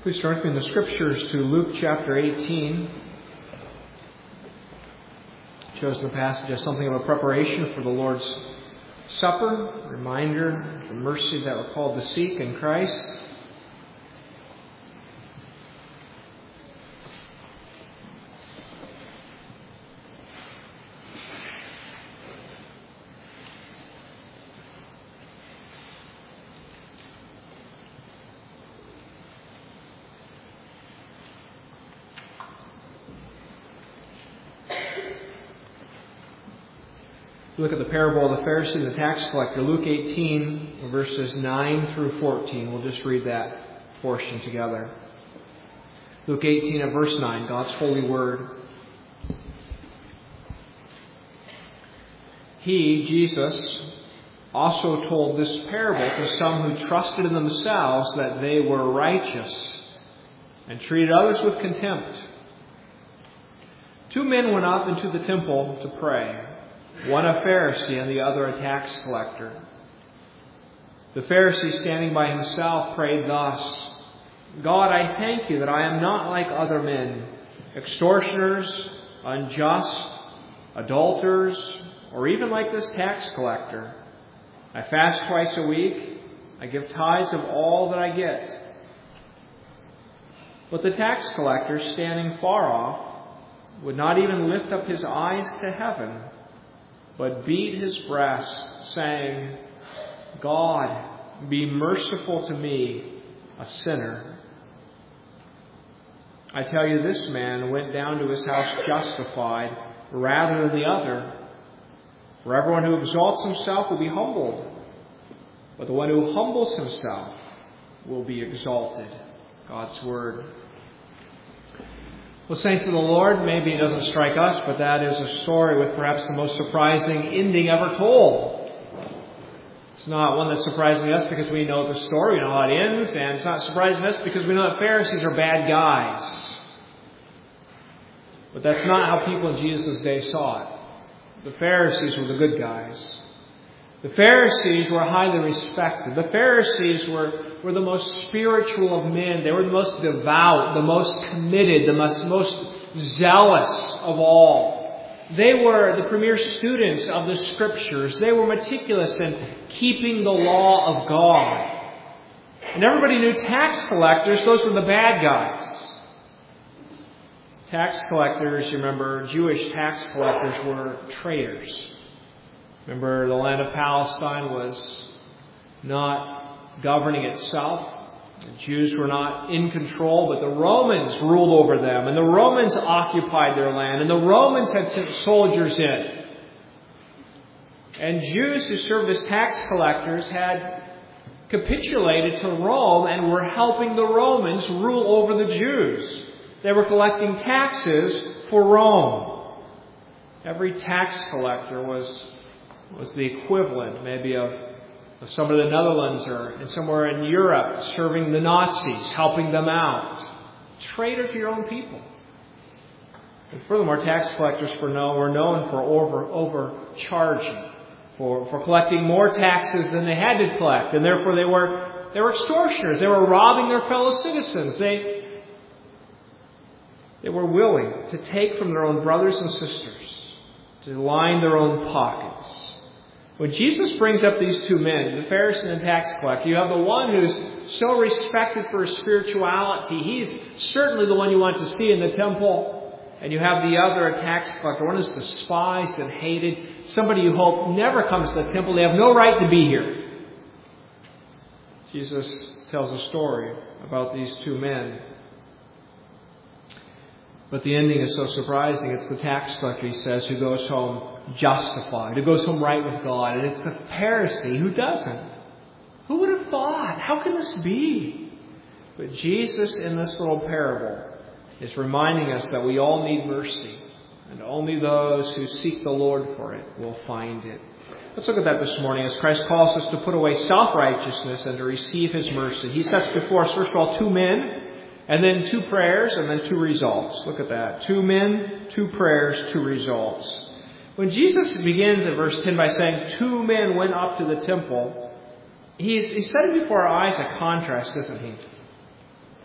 Please turn with me in the Scriptures to Luke chapter 18. Chosen the passage as something of a preparation for the Lord's Supper, a reminder of the mercy that we're called to seek in Christ. Look at the parable of the Pharisee and the tax collector, Luke 18, verses 9 through 14. We'll just read that portion together. Luke 18 and verse 9, God's holy word. He, Jesus, also told this parable to some who trusted in themselves that they were righteous and treated others with contempt. 2 men went up into the temple to pray. One a Pharisee and the other a tax collector. The Pharisee, standing by himself, prayed thus: God, I thank you that I am not like other men, extortioners, unjust, adulterers, or even like this tax collector. I fast twice a week. I give tithes of all that I get. But the tax collector, standing far off, would not even lift up his eyes to heaven, but beat his breast, saying, God, be merciful to me, a sinner. I tell you, this man went down to his house justified rather than the other. For everyone who exalts himself will be humbled, but the one who humbles himself will be exalted. God's Word. Well, saints of the Lord, maybe it doesn't strike us, but that is a story with perhaps the most surprising ending ever told. It's not one that's surprising us because we know the story, we know how it ends, and it's not surprising us because we know that Pharisees are bad guys. But that's not how people in Jesus' day saw it. The Pharisees were the good guys. The Pharisees were highly respected. The Pharisees were the most spiritual of men. They were the most devout, the most committed, the most zealous of all. They were the premier students of the Scriptures. They were meticulous in keeping the law of God. And everybody knew tax collectors. Those were the bad guys. Tax collectors, you remember, Jewish tax collectors were traitors. Remember, the land of Palestine was not governing itself. The Jews were not in control, but the Romans ruled over them. And the Romans occupied their land. And the Romans had sent soldiers in. And Jews who served as tax collectors had capitulated to Rome and were helping the Romans rule over the Jews. They were collecting taxes for Rome. Every tax collector was the equivalent maybe of somewhere in the Netherlands or somewhere in Europe serving the Nazis, helping them out. Traitor to your own people. And furthermore, tax collectors were known for overcharging, for collecting more taxes than they had to collect, and therefore they were extortioners. They were robbing their fellow citizens. They were willing to take from their own brothers and sisters to line their own pockets. When Jesus brings up these 2 men, the Pharisee and the tax collector, you have the one who's so respected for his spirituality. He's certainly the one you want to see in the temple. And you have the other, a tax collector, one who's despised and hated, somebody you hope never comes to the temple. They have no right to be here. Jesus tells a story about these 2 men. But the ending is so surprising. It's the tax collector, he says, who goes home justified, who goes home right with God. And it's the Pharisee who doesn't. Who would have thought? How can this be? But Jesus, in this little parable, is reminding us that we all need mercy. And only those who seek the Lord for it will find it. Let's look at that this morning as Christ calls us to put away self-righteousness and to receive His mercy. He sets before us, first of all, 2 men. And then 2 prayers, and then 2 results. Look at that. 2 men, 2 prayers, 2 results. When Jesus begins in verse 10 by saying 2 men went up to the temple, he's setting before our eyes a contrast, isn't he?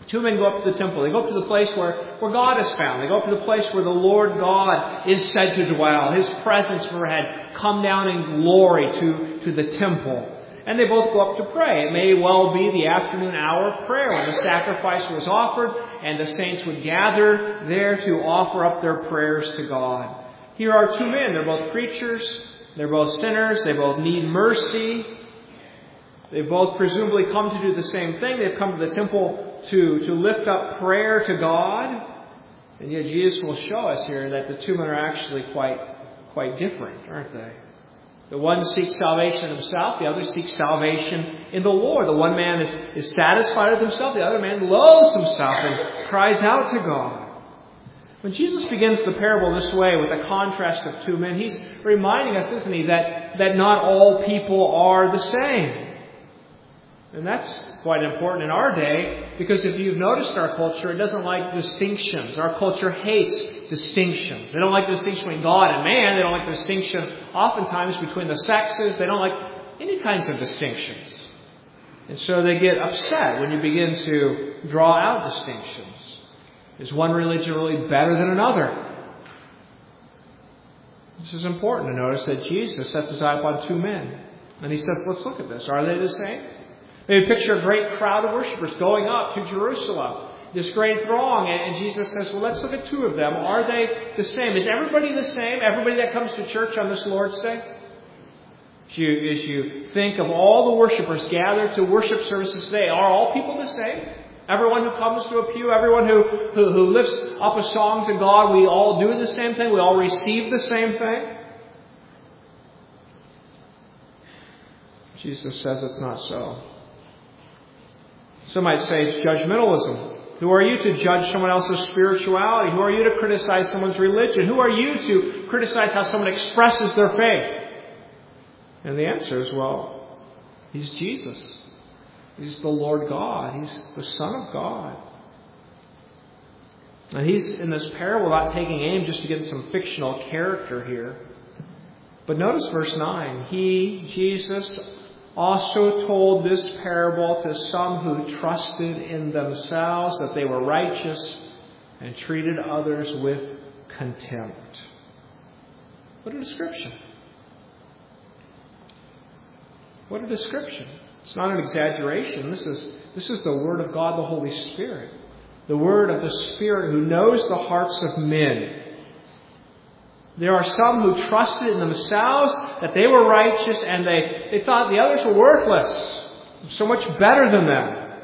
Two men go up to the temple. They go up to the place where God is found. They go up to the place where the Lord God is said to dwell. His presence had come down in glory to the temple. And they both go up to pray. It may well be the afternoon hour of prayer when the sacrifice was offered and the saints would gather there to offer up their prayers to God. Here are two men. They're both preachers. They're both sinners. They both need mercy. They've both presumably come to do the same thing. They've come to the temple to lift up prayer to God. And yet Jesus will show us here that the two men are actually quite different, aren't they? The one seeks salvation in himself. The other seeks salvation in the Lord. The one man is satisfied with himself. The other man loathes himself and cries out to God. When Jesus begins the parable this way with a contrast of two men, He's reminding us, isn't He, that not all people are the same. And that's quite important in our day, because if you've noticed our culture, it doesn't like distinctions. Our culture hates distinctions. They don't like the distinction between God and man. They don't like the distinction oftentimes between the sexes. They don't like any kinds of distinctions. And so they get upset when you begin to draw out distinctions. Is one religion really better than another? This is important to notice that Jesus sets His eye upon two men. And He says, let's look at this. Are they the same? Maybe picture a great crowd of worshipers going up to Jerusalem. This great throng. And Jesus says, well, let's look at two of them. Are they the same? Is everybody the same? Everybody that comes to church on this Lord's Day? As you think of all the worshipers gathered to worship services today, are all people the same? Everyone who comes to a pew, everyone who lifts up a song to God, we all do the same thing? We all receive the same thing? Jesus says it's not so. Some might say it's judgmentalism. Who are you to judge someone else's spirituality? Who are you to criticize someone's religion? Who are you to criticize how someone expresses their faith? And the answer is, well, He's Jesus. He's the Lord God. He's the Son of God. And He's in this parable not taking aim just to get some fictional character here. But notice verse 9. He, Jesus, also told this parable to some who trusted in themselves that they were righteous and treated others with contempt. What a description. What a description. It's not an exaggeration. This is the Word of God, the Holy Spirit. The Word of the Spirit who knows the hearts of men. There are some who trusted in themselves that they were righteous and they thought the others were worthless. So much better than them.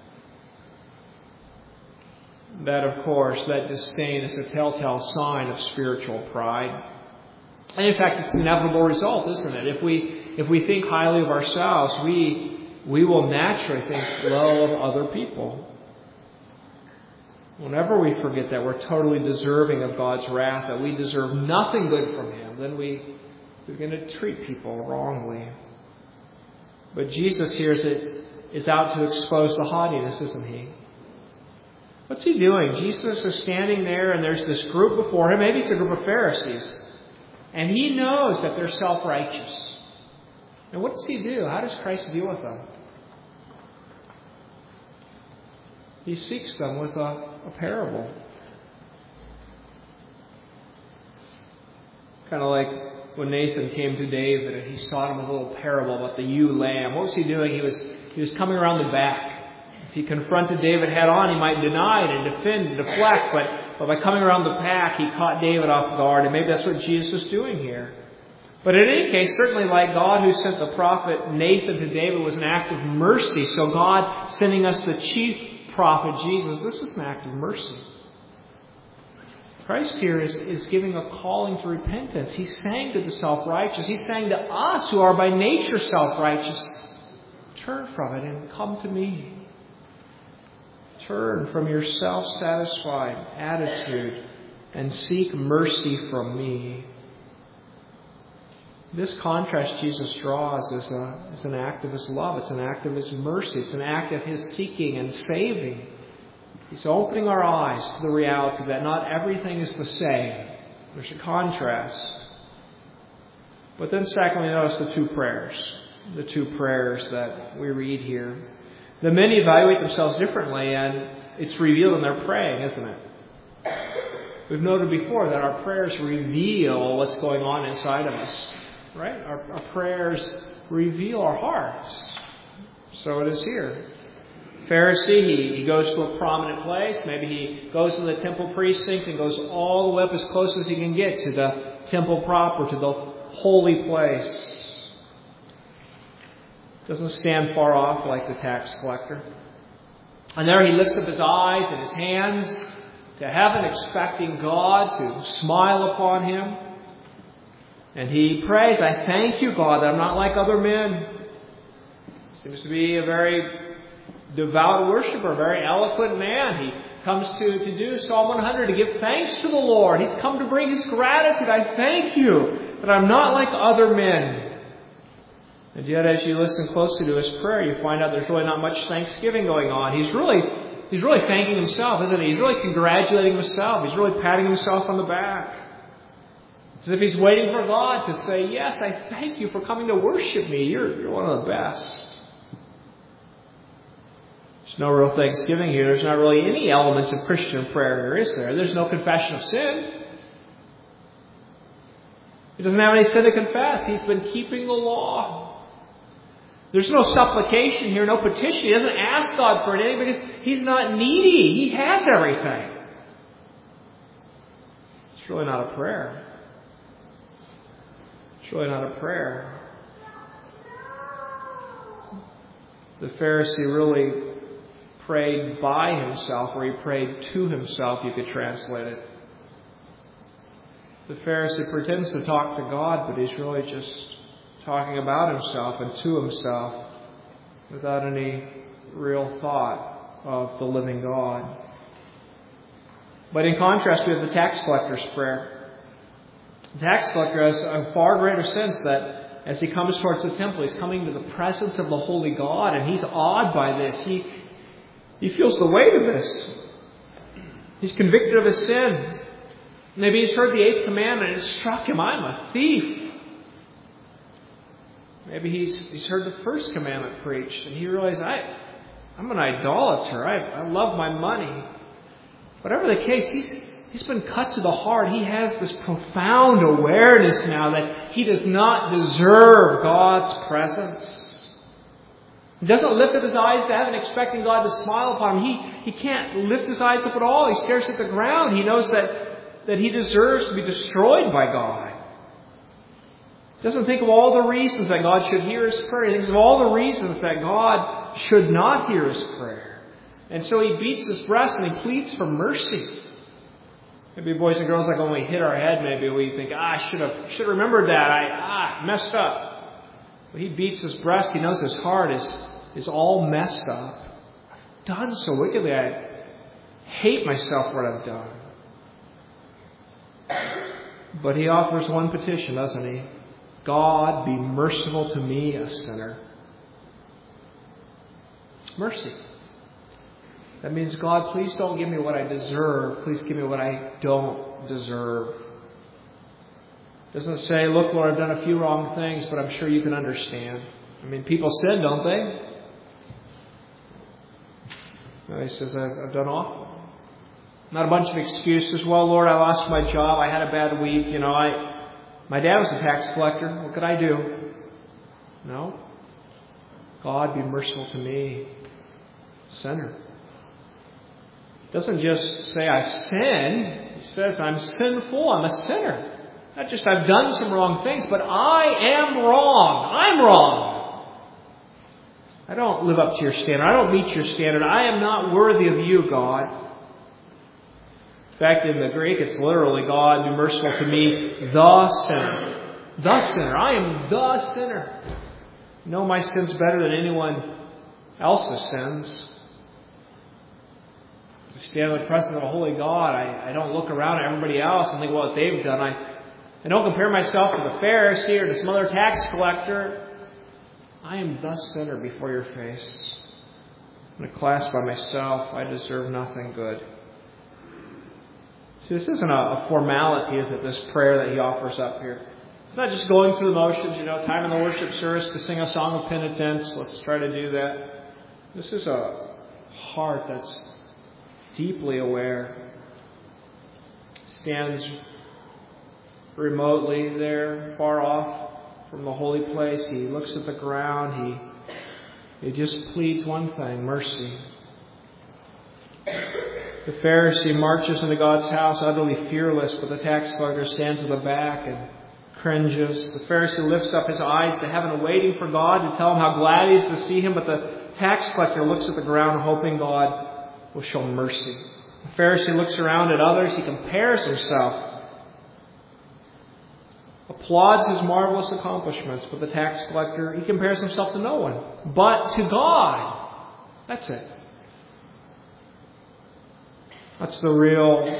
That, of course, that disdain is a telltale sign of spiritual pride. And in fact, it's an inevitable result, isn't it? If we think highly of ourselves, we will naturally think low of other people. Whenever we forget that we're totally deserving of God's wrath, that we deserve nothing good from Him, then we begin to treat people wrongly. But Jesus here is out to expose the haughtiness, isn't He? What's He doing? Jesus is standing there and there's this group before Him. Maybe it's a group of Pharisees. And He knows that they're self-righteous. And what does He do? How does Christ deal with them? He seeks them with a parable. Kind of like when Nathan came to David and he sought him a little parable about the ewe lamb. What was he doing? He was coming around the back. If he confronted David head on, he might deny it and defend and deflect. But by coming around the back, he caught David off guard. And maybe that's what Jesus is doing here. But in any case, certainly like God who sent the prophet Nathan to David was an act of mercy. So God sending us the chief prophet Jesus, this is an act of mercy. Christ here is giving a calling to repentance. He's saying to the self-righteous, He's saying to us who are by nature self-righteous, turn from it and come to me. Turn from your self-satisfied attitude and seek mercy from me. This contrast Jesus draws is an act of His love. It's an act of His mercy. It's an act of His seeking and saving. He's opening our eyes to the reality that not everything is the same. There's a contrast. But then secondly, notice the two prayers. The two prayers that we read here. The men evaluate themselves differently, and it's revealed in their praying, isn't it? We've noted before that our prayers reveal what's going on inside of us. Right? Our prayers reveal our hearts. So it is here. Pharisee, he goes to a prominent place. Maybe he goes to the temple precinct and goes all the way up as close as he can get to the temple proper, to the holy place. Doesn't stand far off like the tax collector. And there he lifts up his eyes and his hands to heaven, expecting God to smile upon him. And he prays, I thank you, God, that I'm not like other men. Seems to be a very devout worshiper, a very eloquent man. He comes to do Psalm 100, to give thanks to the Lord. He's come to bring his gratitude. I thank you that I'm not like other men. And yet, as you listen closely to his prayer, you find out there's really not much thanksgiving going on. He's really thanking himself, isn't he? He's really congratulating himself. He's really patting himself on the back. As if he's waiting for God to say, yes, I thank you for coming to worship me. You're one of the best. There's no real thanksgiving here. There's not really any elements of Christian prayer here, is there? There's no confession of sin. He doesn't have any sin to confess. He's been keeping the law. There's no supplication here, no petition. He doesn't ask God for anything because he's not needy. He has everything. It's really not a prayer. It's really not a prayer. The Pharisee really prayed by himself, or he prayed to himself, you could translate it. The Pharisee pretends to talk to God, but he's really just talking about himself and to himself without any real thought of the living God. But in contrast, we have the tax collector's prayer. The tax collector has a far greater sense that as he comes towards the temple, he's coming to the presence of the holy God, and he's awed by this. He feels the weight of this. He's convicted of his sin. Maybe he's heard the 8th commandment and it struck him, I'm a thief. Maybe he's heard the 1st commandment preached and he realized, I'm an idolater. I love my money. Whatever the case, he's been cut to the heart. He has this profound awareness now that he does not deserve God's presence. He doesn't lift up his eyes to heaven expecting God to smile upon him. He can't lift his eyes up at all. He stares at the ground. He knows that he deserves to be destroyed by God. He doesn't think of all the reasons that God should hear his prayer. He thinks of all the reasons that God should not hear his prayer. And so he beats his breast and he pleads for mercy. Maybe boys and girls, like when we hit our head, maybe we think, I should have remembered that. I messed up. But he beats his breast. He knows his heart is all messed up. I've done so wickedly. I hate myself for what I've done. But he offers one petition, doesn't he? God, be merciful to me, a sinner. Mercy. That means, God, please don't give me what I deserve. Please give me what I don't deserve. It doesn't say, look, Lord, I've done a few wrong things, but I'm sure you can understand. I mean, people sin, don't they? No, he says, I've done awful. Not a bunch of excuses. Well, Lord, I lost my job. I had a bad week. My dad was a tax collector. What could I do? No. God, be merciful to me, sinner. He doesn't just say, I've sinned. He says, I'm sinful. I'm a sinner. Not just I've done some wrong things, but I am wrong. I'm wrong. I don't live up to your standard. I don't meet your standard. I am not worthy of you, God. In fact, in the Greek, it's literally, God, be merciful to me, the sinner. The sinner. I am the sinner. I know my sin's better than anyone else's sins. To stand in the presence of a holy God, I don't look around at everybody else and think what they've done. I don't compare myself to the Pharisee or to some other tax collector. I am the sinner before your face. In a class by myself, I deserve nothing good. See, this isn't a formality, is it, this prayer that he offers up here. It's not just going through the motions, time in the worship service to sing a song of penitence. Let's try to do that. This is a heart that's deeply aware. Stands remotely there, far off from the holy place. He looks at the ground. He just pleads one thing, mercy. The Pharisee marches into God's house utterly fearless, but the tax collector stands at the back and cringes. The Pharisee lifts up his eyes to heaven, waiting for God to tell him how glad he is to see him, but the tax collector looks at the ground, hoping God will show mercy. The Pharisee looks around at others. He compares himself, applauds his marvelous accomplishments, but the tax collector, he compares himself to no one, but to God. That's it. That's the real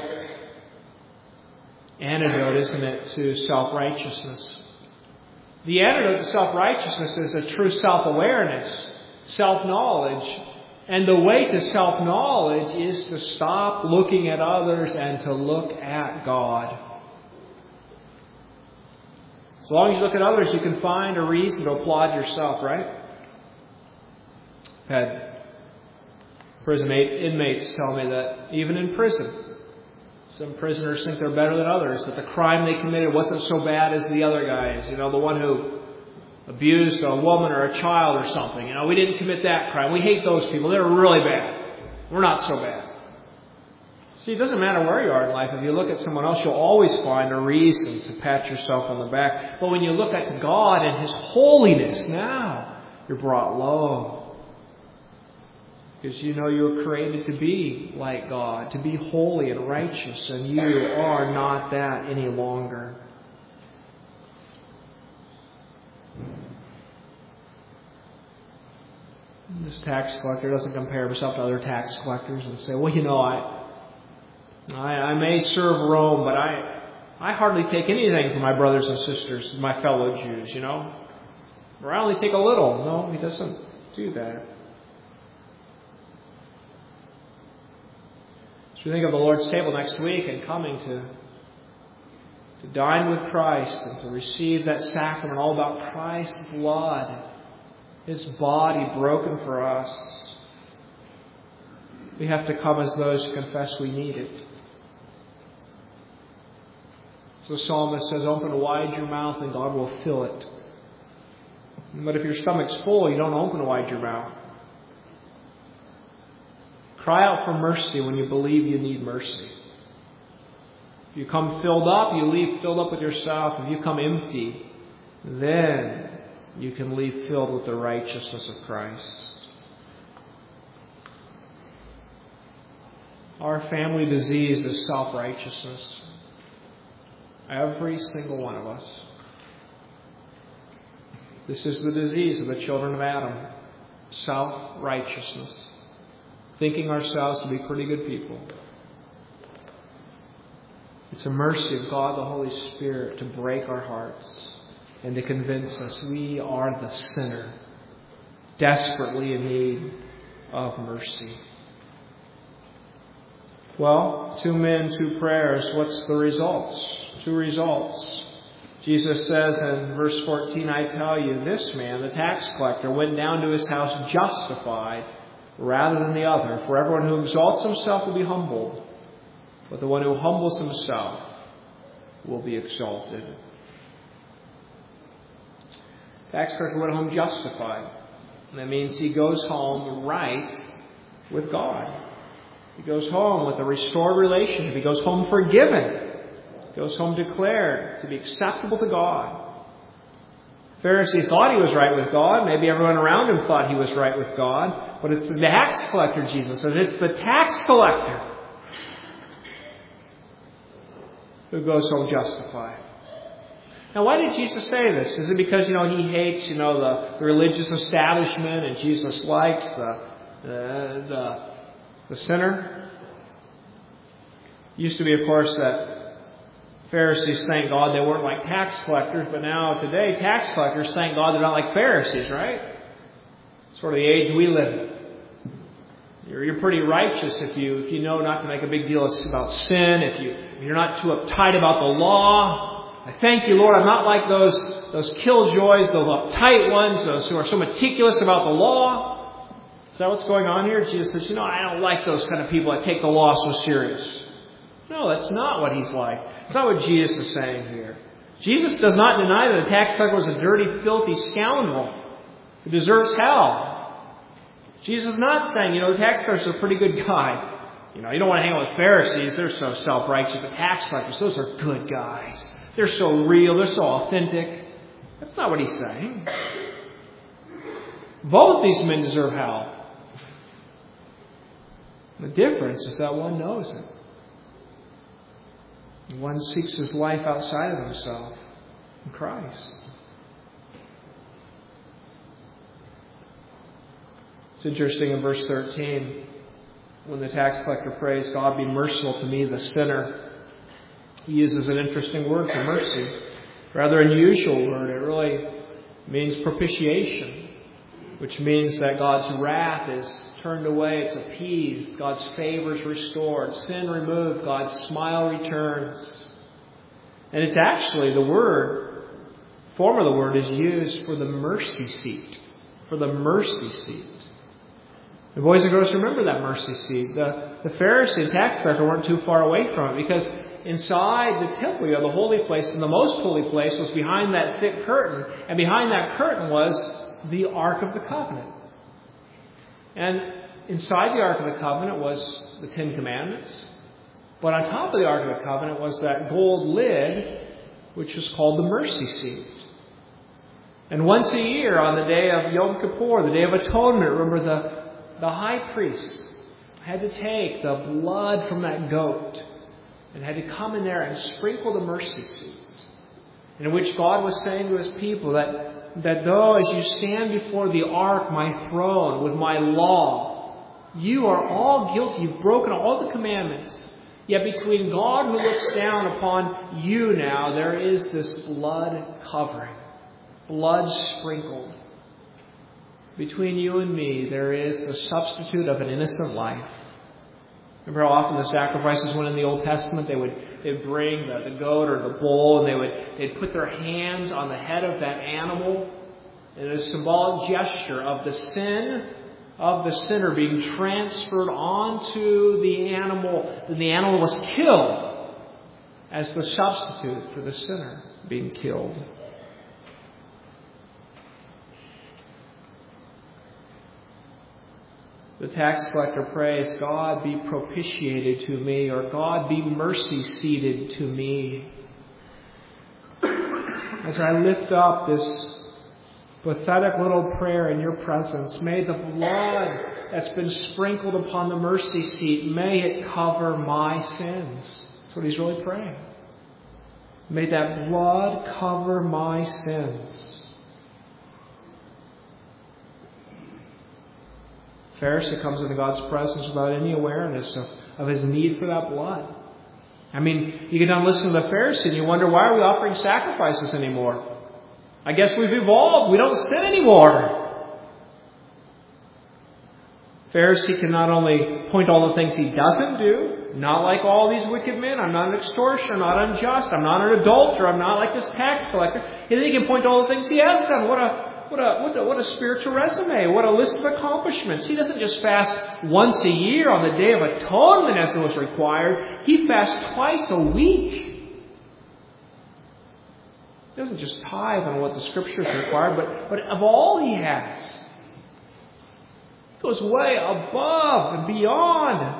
antidote, isn't it, to self-righteousness? The antidote to self-righteousness is a true self-awareness, self-knowledge. And the way to self-knowledge is to stop looking at others and to look at God. As long as you look at others, you can find a reason to applaud yourself, right? I've had prison inmates tell me that even in prison, some prisoners think they're better than others, that the crime they committed wasn't so bad as the other guys. You know, the one who abused a woman or a child or something. You know, we didn't commit that crime. We hate those people. They're really bad. We're not so bad. See, it doesn't matter where you are in life. If you look at someone else, you'll always find a reason to pat yourself on the back. But when you look at God and His holiness, now you're brought low. Because you know you were created to be like God, to be holy and righteous, and you are not that any longer. This tax collector doesn't compare himself to other tax collectors and say, well, you know, I may serve Rome, but I hardly take anything from my brothers and sisters, my fellow Jews, you know. Or I only take a little. No, he doesn't do that. So we think of the Lord's table next week and coming to dine with Christ and to receive that sacrament all about Christ's blood, His body broken for us. We have to come as those who confess we need it. So the psalmist says, open wide your mouth and God will fill it. But if your stomach's full, you don't open wide your mouth. Cry out for mercy when you believe you need mercy. If you come filled up, you leave filled up with yourself. If you come empty, then you can leave filled with the righteousness of Christ. Our family disease is self-righteousness. Every single one of us. This is the disease of the children of Adam. Self-righteousness. Thinking ourselves to be pretty good people. It's a mercy of God the Holy Spirit to break our hearts and to convince us we are the sinner, desperately in need of mercy. Well, 2 men, 2 prayers. What's the results? 2 results. Jesus says in verse 14, I tell you, this man, the tax collector, went down to his house justified rather than the other. For everyone who exalts himself will be humbled, but the one who humbles himself will be exalted. Tax collector went home justified. And that means he goes home right with God. He goes home with a restored relationship. He goes home forgiven. He goes home declared to be acceptable to God. The Pharisee thought he was right with God. Maybe everyone around him thought he was right with God. But it's the tax collector, Jesus says. It's the tax collector who goes home justified. Now, why did Jesus say this? Is it because, he hates, the religious establishment and Jesus likes the sinner? It used to be, of course, that Pharisees, thank God they weren't like tax collectors, but now today, tax collectors, thank God they're not like Pharisees, right? Sort of the age we live in. You're pretty righteous if you know not to make a big deal about sin, if you're not too uptight about the law. I thank you, Lord, I'm not like those killjoys, those uptight ones, those who are so meticulous about the law. Is that what's going on here? Jesus says, I don't like those kind of people that take the law so serious. No, that's not what he's like. It's not what Jesus is saying here. Jesus does not deny that the tax collector was a dirty, filthy scoundrel who deserves hell. Jesus is not saying, the tax collector is a pretty good guy. You don't want to hang out with Pharisees. They're so self-righteous. The tax collectors, those are good guys. They're so real. They're so authentic. That's not what he's saying. Both these men deserve hell. The difference is that one knows it. One seeks his life outside of himself in Christ. It's interesting in verse 13, when the tax collector prays, God be merciful to me, the sinner. He uses an interesting word for mercy. Rather unusual word. It really means propitiation, which means that God's wrath is turned away, it's appeased, God's favor is restored, sin removed, God's smile returns. And it's actually form of the word is used for the mercy seat. For the mercy seat. The boys and girls remember that mercy seat. The Pharisee and tax collector weren't too far away from it, because inside the temple, the holy place, and the most holy place was behind that thick curtain, and behind that curtain was the Ark of the Covenant. And inside the Ark of the Covenant was the Ten Commandments. But on top of the Ark of the Covenant was that gold lid, which was called the mercy seat. And once a year, on the day of Yom Kippur, the Day of Atonement, remember the high priest had to take the blood from that goat and had to come in there and sprinkle the mercy seat, in which God was saying to his people that though as you stand before the ark, my throne, with my law, you are all guilty. You've broken all the commandments. Yet between God who looks down upon you now, there is this blood covering, blood sprinkled. Between you and me, there is the substitute of an innocent life. Remember how often the sacrifices went in the Old Testament? They'd bring the goat or the bull, and they'd put their hands on the head of that animal. And it was a symbolic gesture of the sin of the sinner being transferred onto the animal. And the animal was killed as the substitute for the sinner being killed. The tax collector prays, God be propitiated to me, or God be mercy seated to me. As I lift up this pathetic little prayer in your presence, may the blood that's been sprinkled upon the mercy seat, may it cover my sins. That's what he's really praying. May that blood cover my sins. Pharisee comes into God's presence without any awareness of his need for that blood. I mean, you get done listening to the Pharisee and you wonder, why are we offering sacrifices anymore? I guess we've evolved. We don't sin anymore. Pharisee can not only point all the things he doesn't do, not like all these wicked men. I'm not an extortioner, I'm not unjust, I'm not an adulterer, I'm not like this tax collector. And then he can point to all the things he has done. What a spiritual resume. What a list of accomplishments. He doesn't just fast once a year on the Day of Atonement as it was required. He fasts twice a week. He doesn't just tithe on what the Scriptures require, but of all he has. He goes way above and beyond.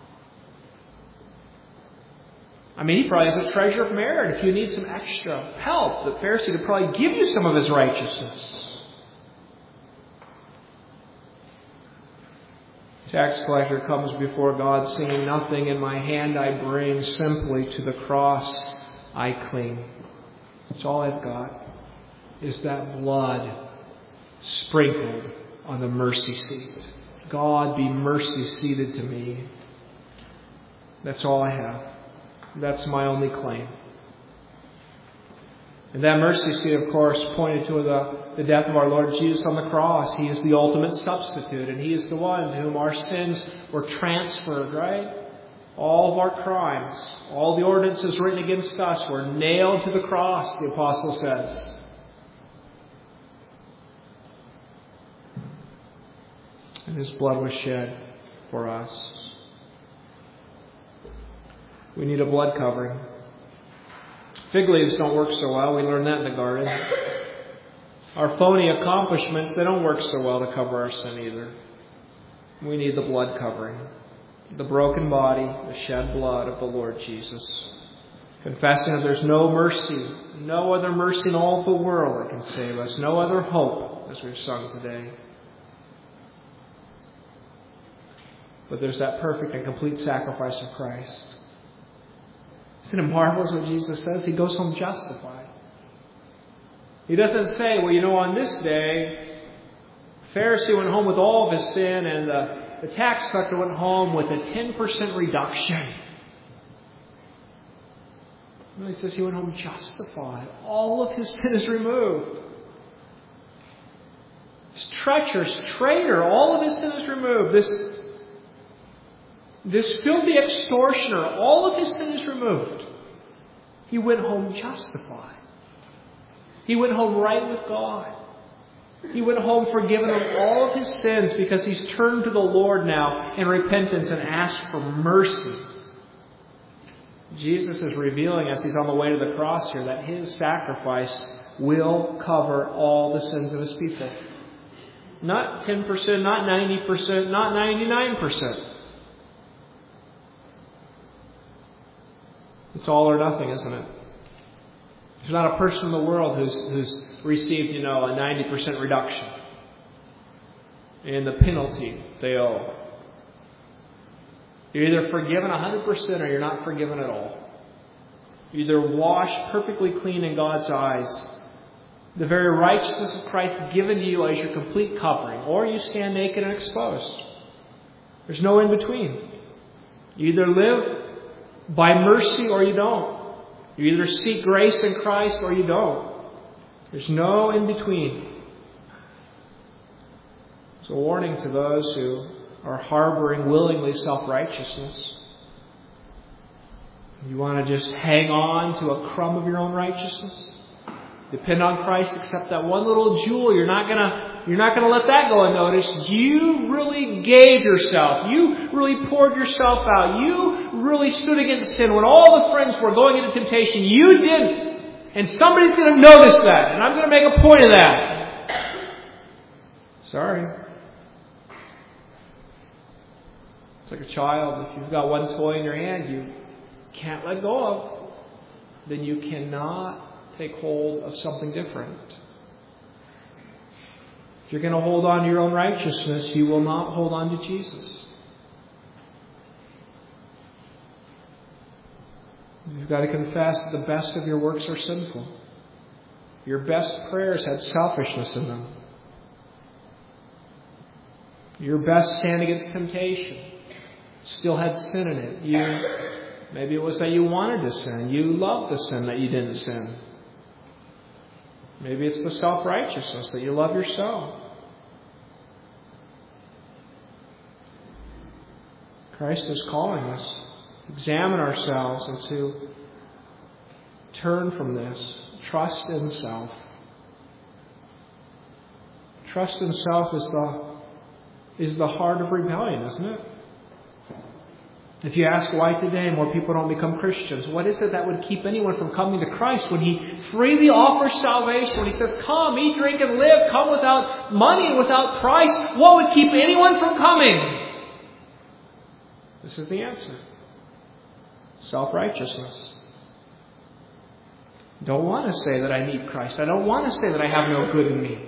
I mean, he probably has a treasure of merit. If you need some extra help, the Pharisee could probably give you some of his righteousness. Tax collector comes before God saying, nothing in my hand I bring, simply to the cross I cling. That's all I've got, is that blood sprinkled on the mercy seat. God be mercy seated to me. That's all I have. That's my only claim. And that mercy seat, of course, pointed to the death of our Lord Jesus on the cross. He is the ultimate substitute, and He is the one to whom our sins were transferred, right? All of our crimes, all the ordinances written against us were nailed to the cross, the Apostle says. And His blood was shed for us. We need a blood covering. Fig leaves don't work so well. We learned that in the garden. Our phony accomplishments, they don't work so well to cover our sin either. We need the blood covering. The broken body, the shed blood of the Lord Jesus. Confessing that there's no mercy, no other mercy in all the world that can save us. No other hope, as we've sung today. But there's that perfect and complete sacrifice of Christ. Isn't it marvelous what Jesus says? He goes home justified. He doesn't say, well, on this day, Pharisee went home with all of his sin and the tax collector went home with a 10% reduction. No, he says he went home justified. All of his sin is removed. This treacherous traitor, all of his sin is removed. This filthy extortioner, all of his sin is removed. He went home justified. He went home right with God. He went home forgiven of all of his sins because he's turned to the Lord now in repentance and asked for mercy. Jesus is revealing as he's on the way to the cross here that his sacrifice will cover all the sins of his people. Not 10%, not 90%, not 99%. It's all or nothing, isn't it? There's not a person in the world who's received, a 90% reduction in the penalty they owe. You're either forgiven 100% or you're not forgiven at all. You're either washed perfectly clean in God's eyes, the very righteousness of Christ given to you as your complete covering, or you stand naked and exposed. There's no in between. You either live by mercy or you don't. You either seek grace in Christ or you don't. There's no in between. It's a warning to those who are harboring willingly self-righteousness. You want to just hang on to a crumb of your own righteousness? Depend on Christ, accept that one little jewel. You're not gonna let that go unnoticed. You really gave yourself. You really poured yourself out. You really stood against sin when all the friends were going into temptation. You didn't. And somebody's going to notice that. And I'm going to make a point of that. Sorry. It's like a child. If you've got one toy in your hand you can't let go of, then you cannot take hold of something different. If you're going to hold on to your own righteousness, you will not hold on to Jesus. You've got to confess that the best of your works are sinful. Your best prayers had selfishness in them. Your best stand against temptation still had sin in it. Maybe it was that you wanted to sin. You loved the sin that you didn't sin. Maybe it's the self-righteousness that you love yourself. Christ is calling us to examine ourselves and to turn from this. Trust in self. Trust in self is the heart of rebellion, isn't it? If you ask why today more people don't become Christians, what is it that would keep anyone from coming to Christ when He freely offers salvation? When He says, come, eat, drink, and live, come without money and without price, what would keep anyone from coming? This is the answer. Self-righteousness. I don't want to say that I need Christ. I don't want to say that I have no good in me.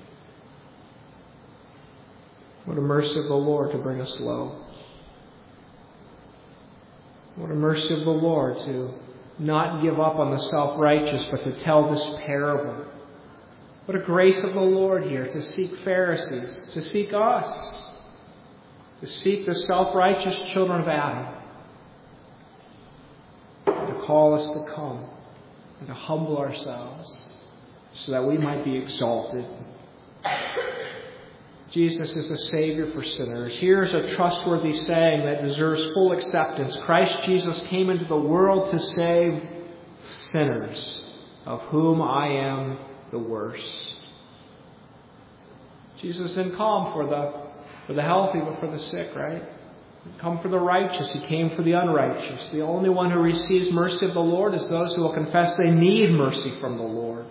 What a mercy of the Lord to bring us low. What a mercy of the Lord to not give up on the self-righteous, but to tell this parable. What a grace of the Lord here to seek Pharisees, to seek us, to seek the self-righteous children of Adam, and to call us to come and to humble ourselves so that we might be exalted. Jesus is a Savior for sinners. Here's a trustworthy saying that deserves full acceptance. Christ Jesus came into the world to save sinners, of whom I am the worst. Jesus didn't come for for the healthy, but for the sick, right? He didn't come for the righteous. He came for the unrighteous. The only one who receives mercy of the Lord is those who will confess they need mercy from the Lord.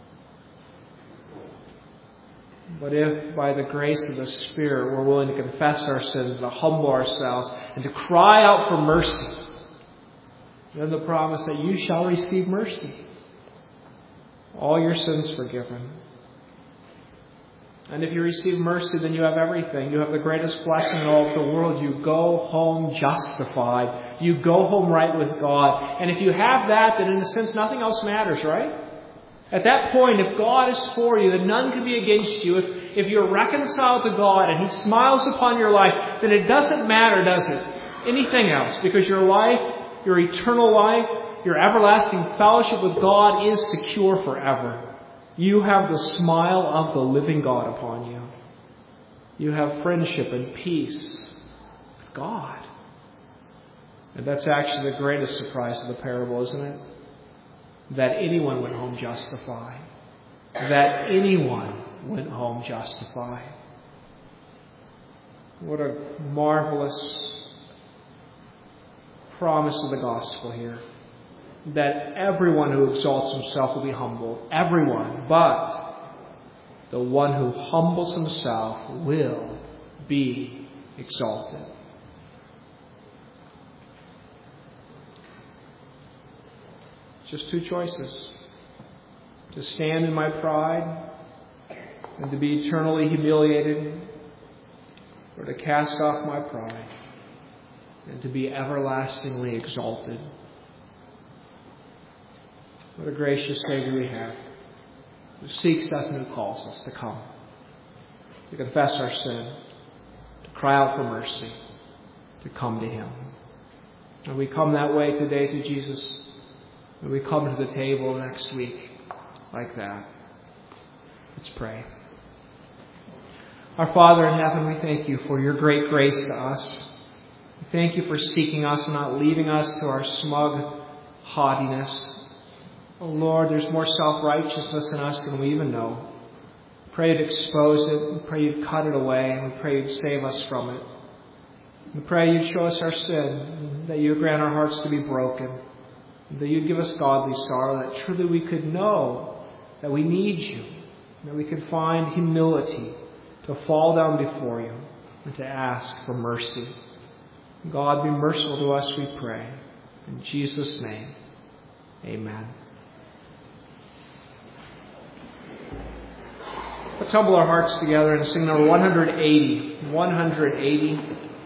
But if by the grace of the Spirit we're willing to confess our sins, to humble ourselves, and to cry out for mercy, then the promise that you shall receive mercy. All your sins forgiven. And if you receive mercy, then you have everything. You have the greatest blessing in all of the world. You go home justified. You go home right with God. And if you have that, then in a sense nothing else matters, right? At that point, if God is for you, then none can be against you. If you're reconciled to God and He smiles upon your life, then it doesn't matter, does it? Anything else. Because your life, your eternal life, your everlasting fellowship with God is secure forever. You have the smile of the living God upon you. You have friendship and peace with God. And that's actually the greatest surprise of the parable, isn't it? That anyone went home justified. That anyone went home justified. What a marvelous promise of the gospel here. That everyone who exalts himself will be humbled. Everyone. But the one who humbles himself will be exalted. Just two choices. To stand in my pride and to be eternally humiliated, or to cast off my pride and to be everlastingly exalted. What a gracious Savior we have, who seeks us and who calls us to come, to confess our sin, to cry out for mercy, to come to Him. And we come that way today to Jesus. And we come to the table next week like that. Let's pray. Our Father in heaven, we thank You for Your great grace to us. We thank You for seeking us and not leaving us to our smug haughtiness. Oh Lord, there's more self-righteousness in us than we even know. We pray You'd expose it. We pray You'd cut it away. And we pray You'd save us from it. We pray You'd show us our sin, that You'd grant our hearts to be broken, that You'd give us godly sorrow, that truly we could know that we need You, that we could find humility to fall down before You and to ask for mercy. God, be merciful to us, we pray. In Jesus' name, amen. Let's humble our hearts together and sing number 180. 180.